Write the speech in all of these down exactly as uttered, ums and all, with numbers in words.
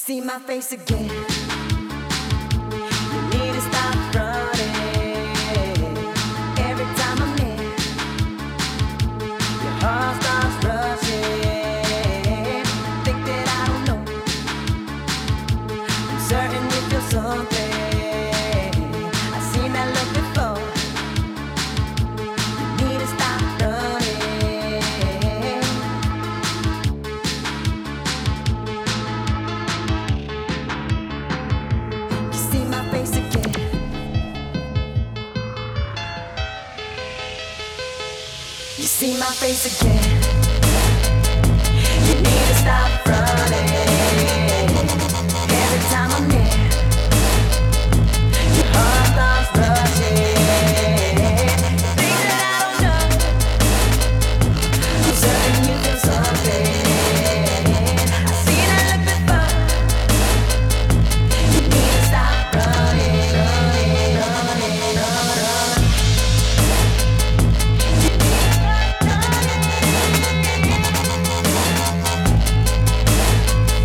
see my face again. You need to stop running. Every time I'm near, your heart starts rushing. Think that I don't know. I'm certain you feel something. I've seen that look before. You need to stop running. You see my face again. You see my face again. You need to stop running. Every time I'm near, your heart starts rushing. Things that I don't know. I'm certain you feel something. I've seen that look before. You need to stop running, running, running, running. You need to stop running.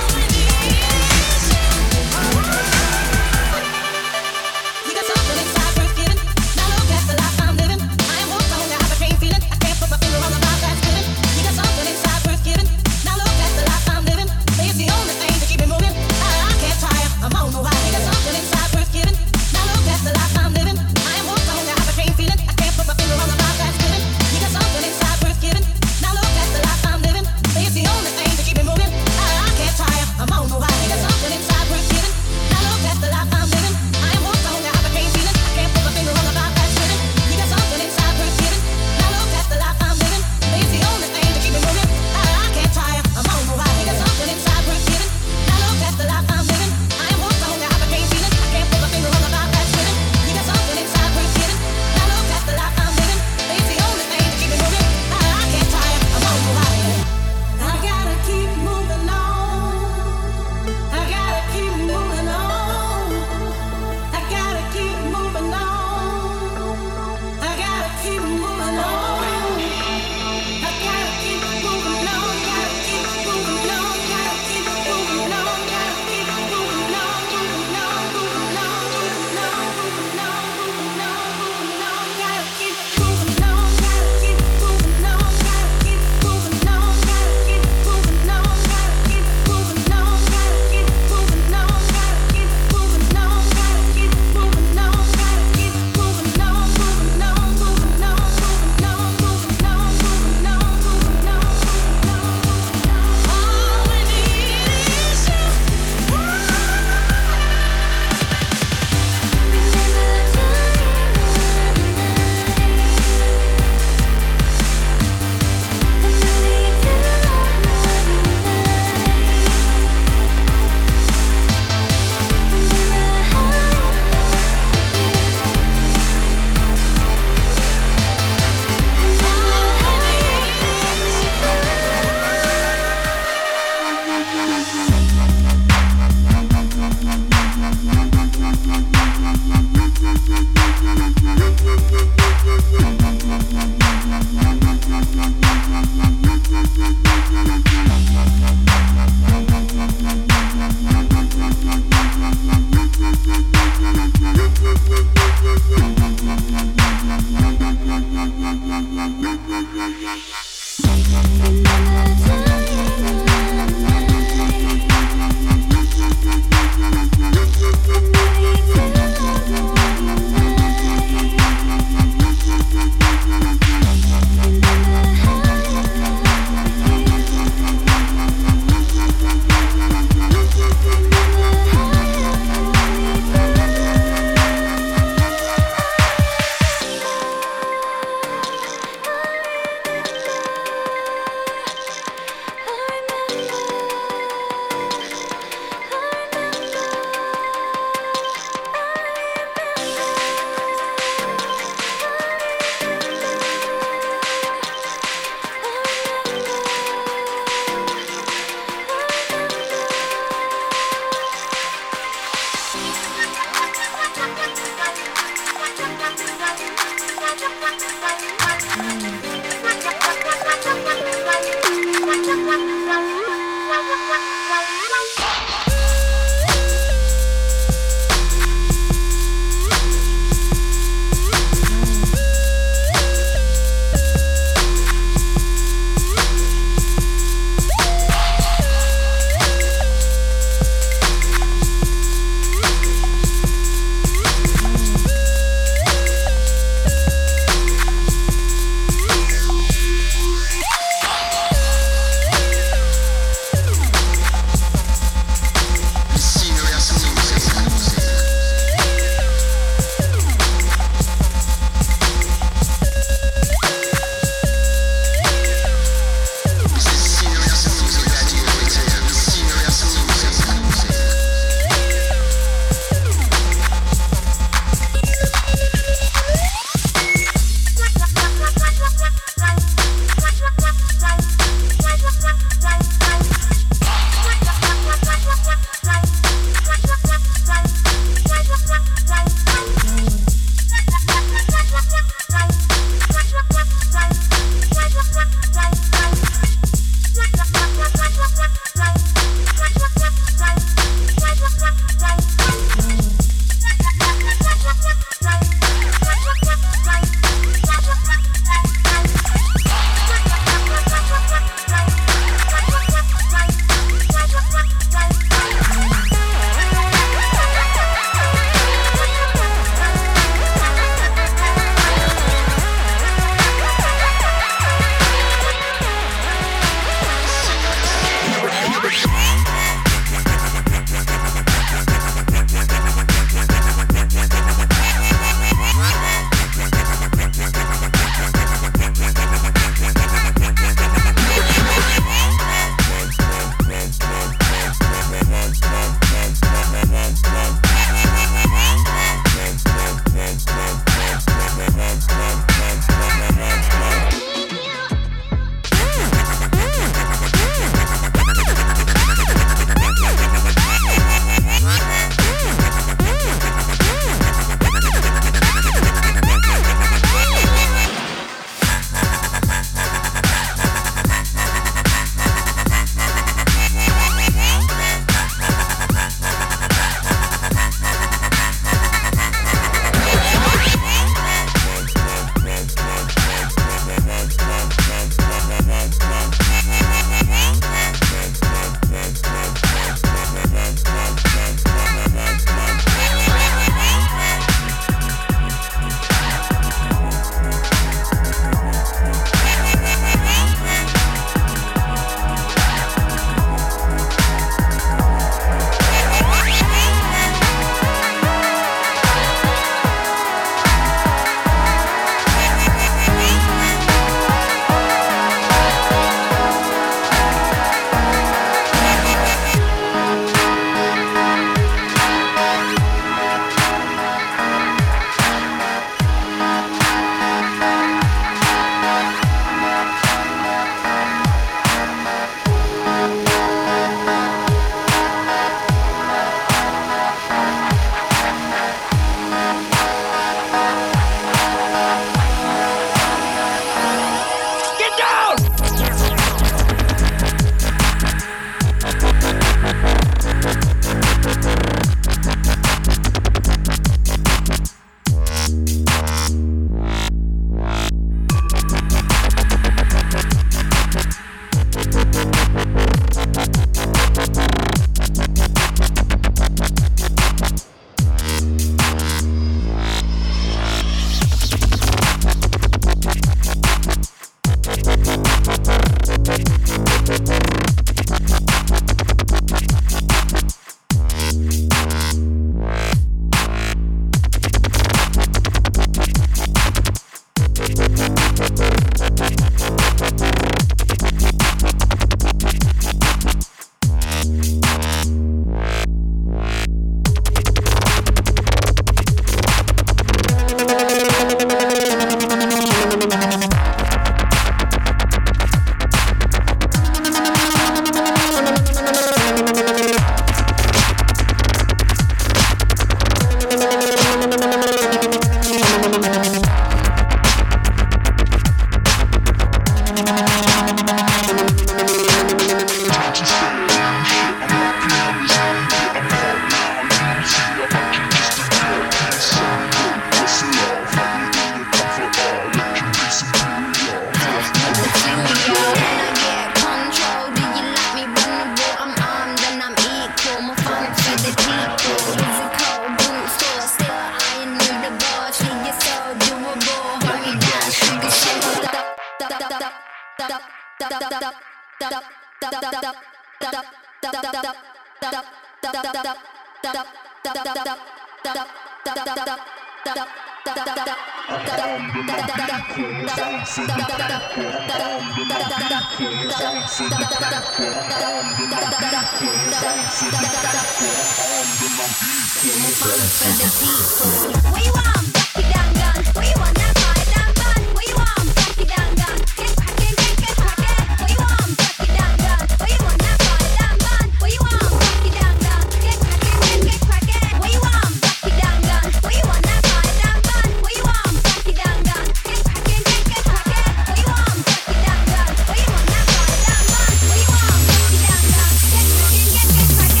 What you want? Rocky down gun. What you want? That fire down bun. What you want? Rocky down gun. Get cracking, get get cracking. What you want? Rocky down gun. What you want? That fire down bun. What you want? Rocky down gun. Get cracking, get get cracking. What you want? Rocky down gun. What you want? That fire down bun. What you want? Rocky down gun. Get cracking, get get cracking. What you want? Rocky down gun. What you want? That fire down bun. What you want? Rocky down gun. Get cracking, get get cracking.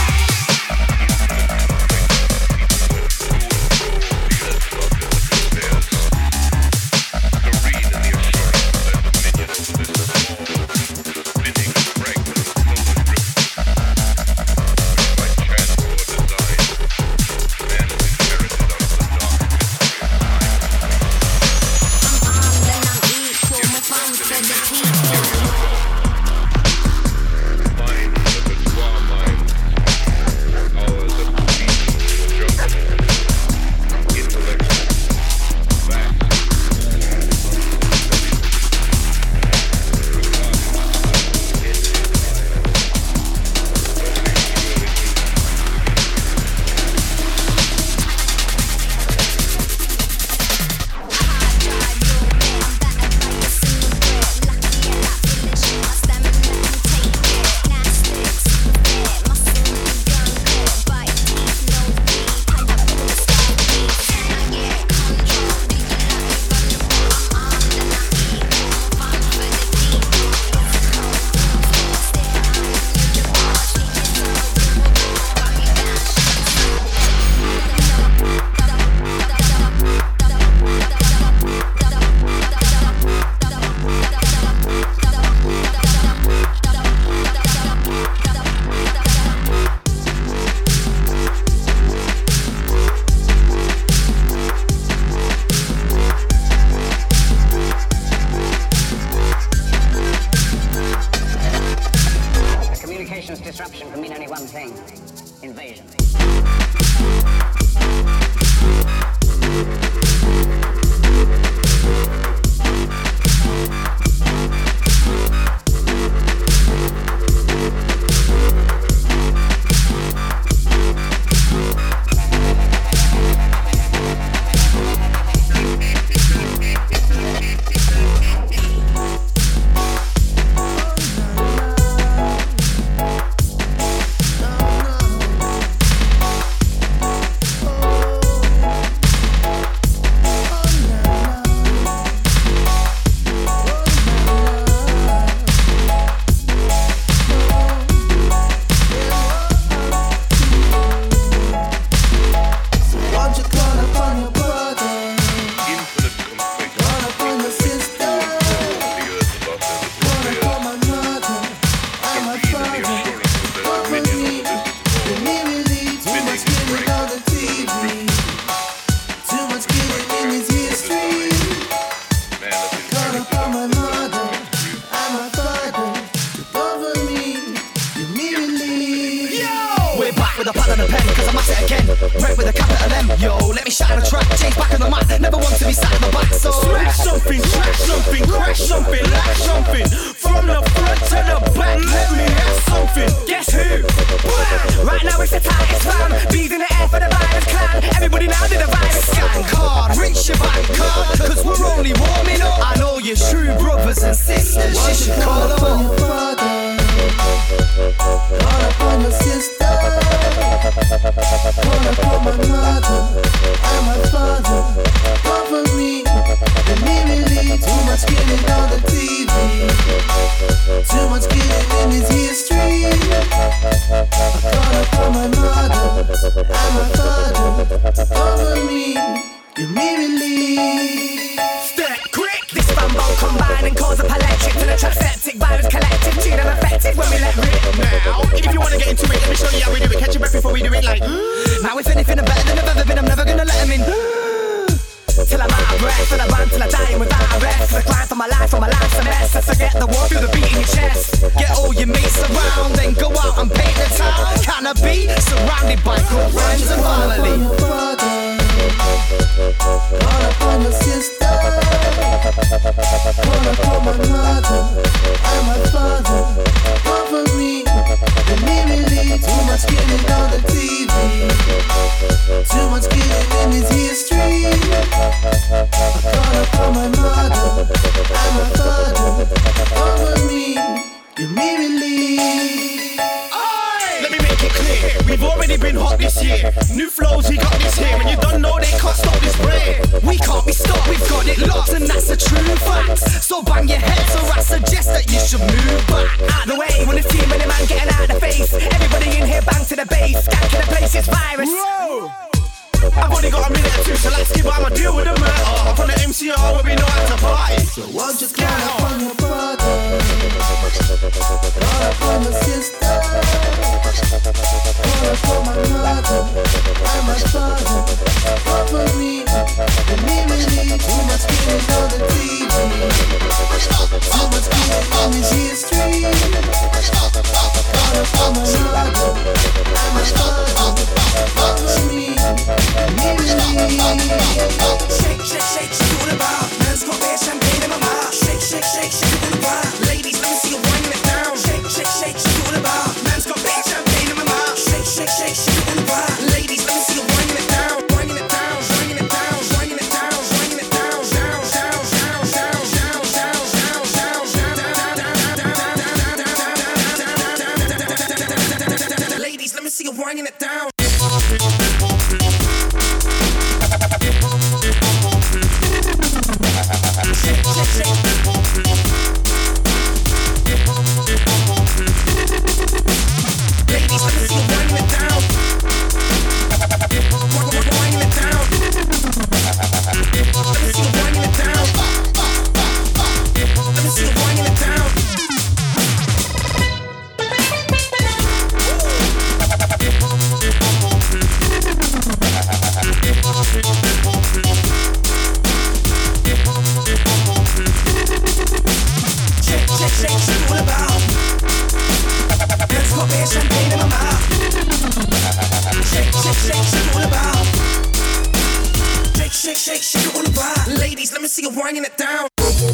Disruption can mean only one thing: invasion. With a pad and a pen, cause I'm at it again. Right with a capital M, yo, let me shine a track. Change back on the mat, never want to be sat in the back. So smash something, trash something, crash something, lash something. From the front to the back, let me have something. Guess who? Right now it's the tightest fam. Bees in the air for the virus clan. Everybody now did a virus scan card. Reach your bank card, cause we're only warming up. I know your true brothers and sisters. You should call them on your father. Call upon your sister. Call upon my mother and my father. Cover me, let me relieve. Too much killing on the T V. Too much killing in this history. I call upon my mother and my father. Cover me, let me relieve. Step quick, this bumbo combine and cause a electric to the transeptic virus collective. Gene and effective when we let rip now. If you wanna get into it, let me show you how we do it. Catch your breath before we do it like now if anything I'm better than I've ever been, I'm never gonna let them in. till I'm out of breath, and I run till I die without a rest. I grind for my life, for my life's a mess. As I get the war through the beat in your chest. Get all your mates around, then go out and paint the town. Can I be surrounded by good friends and family? Call upon your sister, call upon my mother and my father. Cover me, let me relieve. Too much killing on the T V, too much killing in this history. I call upon my mother and my father. Cover me, let me relieve. Let me make it clear, we've already been hot this year. New flows, we got this here, and you don't know they can't stop this bread. We can't be stopped, we've got it locked, and that's a true fact. So bang your heads, or I suggest that you should move back. Out the way, when it's too many man getting out of the face. Everybody in here bang to the bass, skanking the place, it's virus. Whoa! I've only got a minute or two, so let's give out my deal with the murder. Up on the M C R where we know how to party. So won't you call upon your brother, call upon your sister, call upon my mother and my father. Cover me, let me relieve. Too much killing on the T V, too much killing in this history. Call upon my mother and my father. Cover me, let me relieve. Shake, shake, shake, shake, all about. Man's got beer, champagne in my mouth. Shake, shake, shake, shake, all about. Ladies, let me see you winding it down. Shake, shake, shake, shake, all about. Man's got beer, champagne in my mouth. Shake, shake, shake, shake, all about. Ladies, let me see you winding it down. Winding it down, winding it down, winding it down, winding it down, down, down, down, down, down, down, down, down. Ladies, let me see you winding it down. Ladies, let me see you winding it down.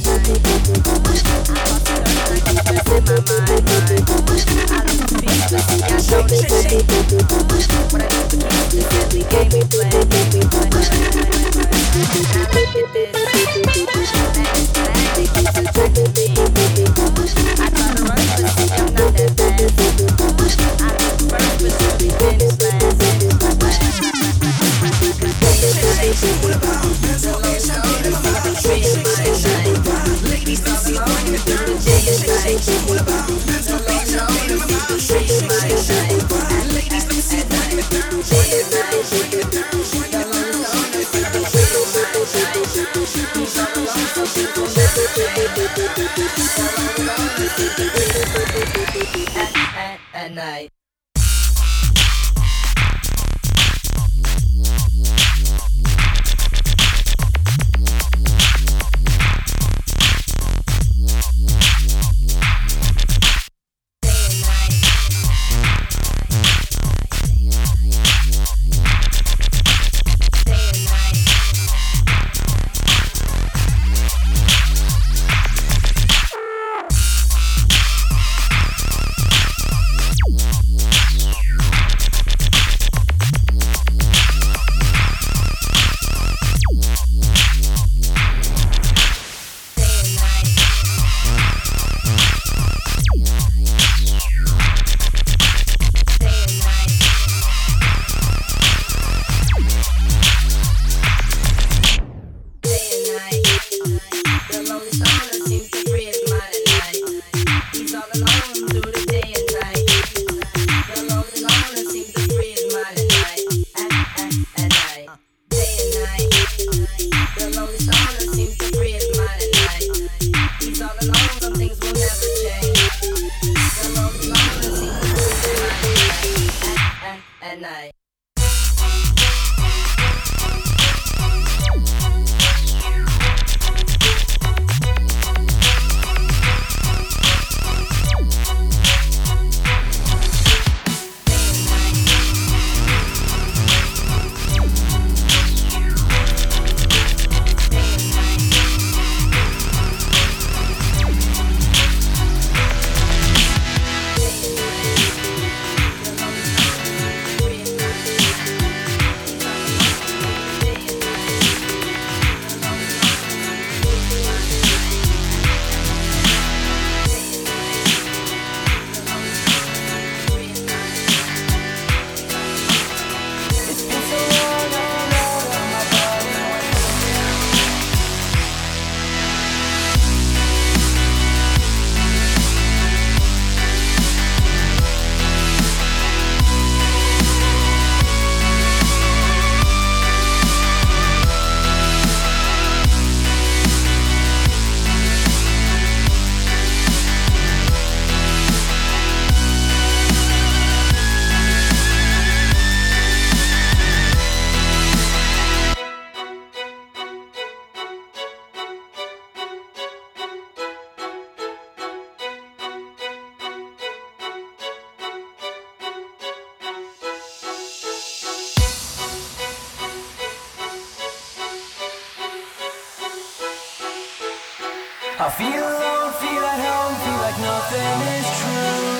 At night. I feel alone, feel at home, feel like nothing is true.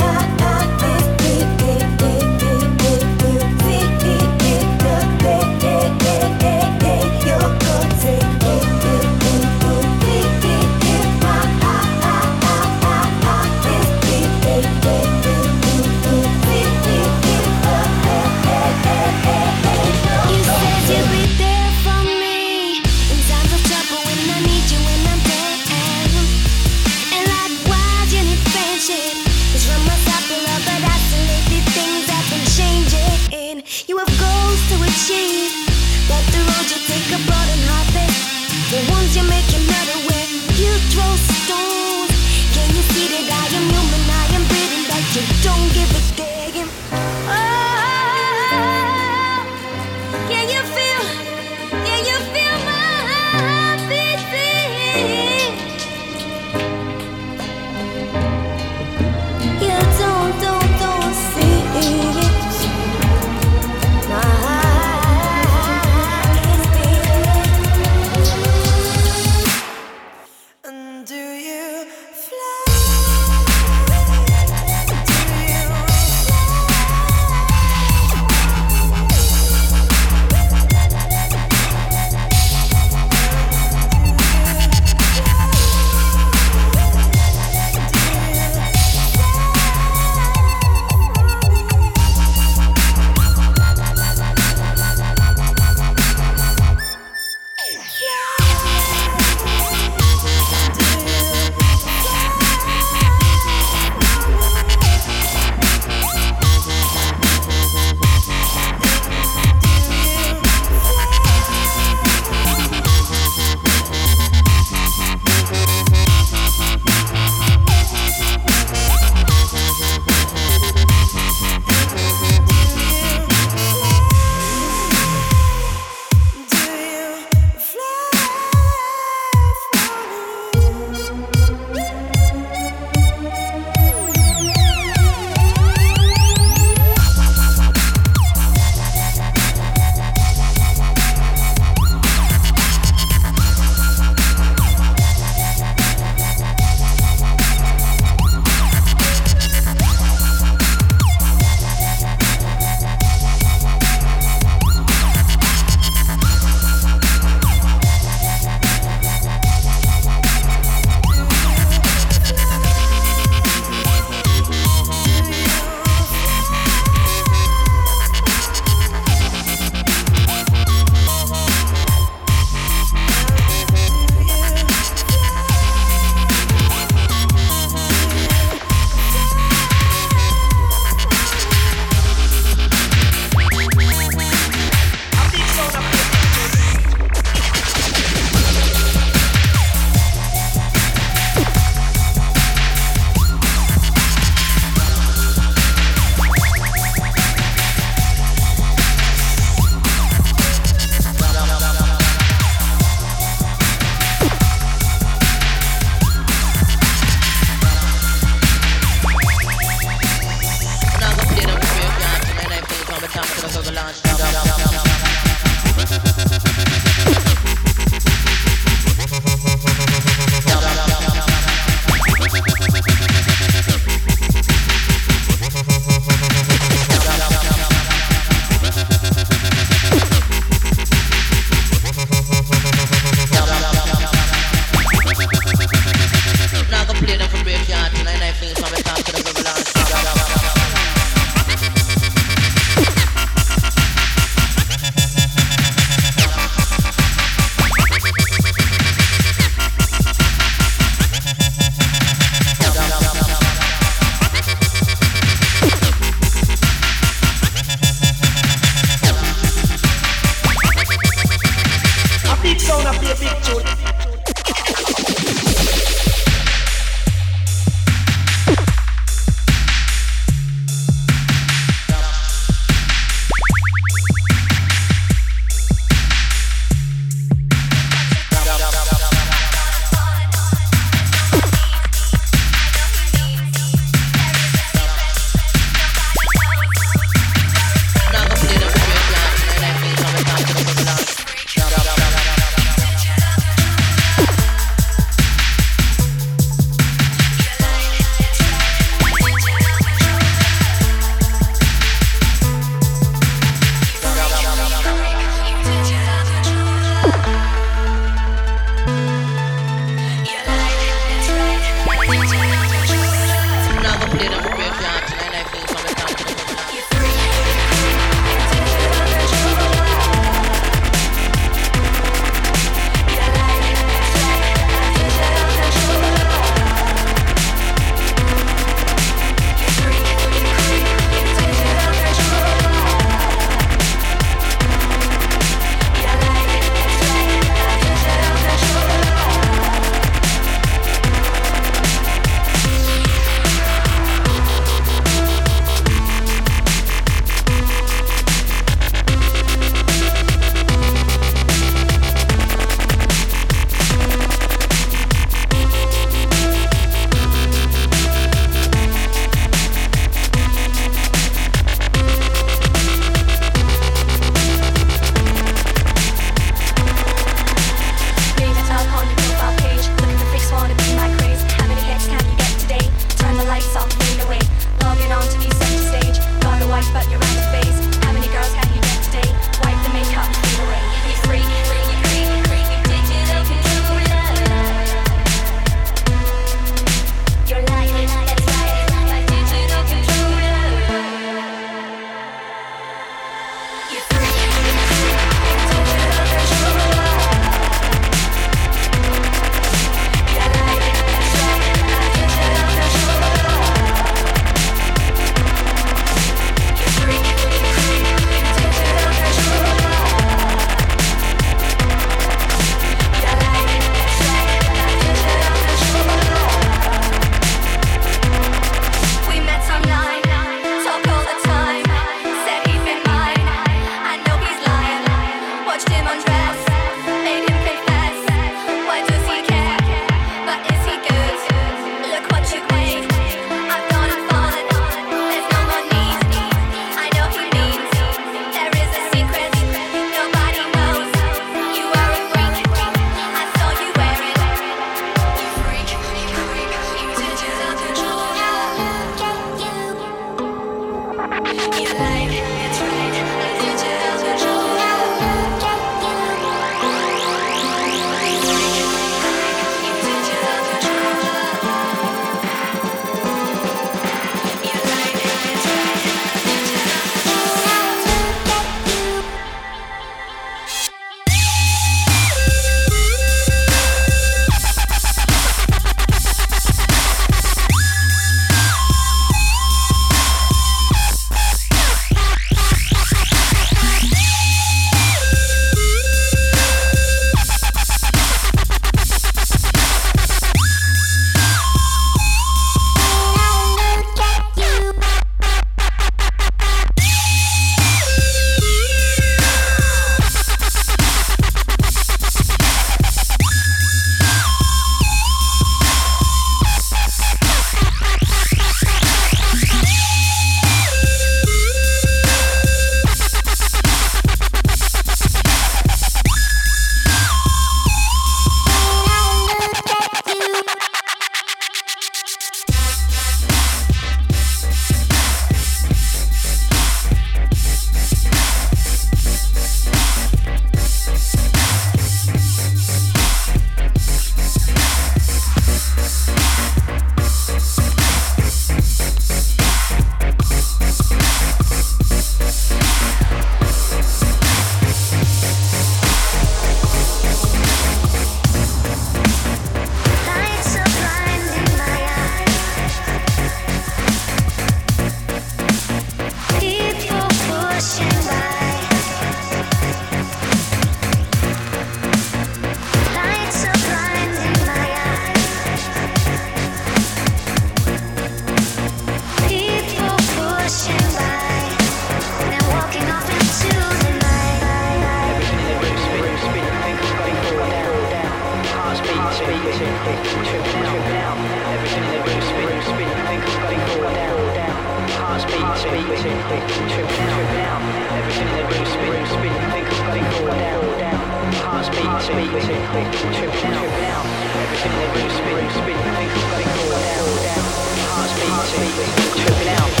quick, tripping out, tripping out. Everything in the room spin, spin. Think I've got it all down, down. Heart's beating, beating, quick, tripping out, tripping out. Everything in the room spin, spin. Think I've got it all down, down. Heart's beating, beating, tripping out.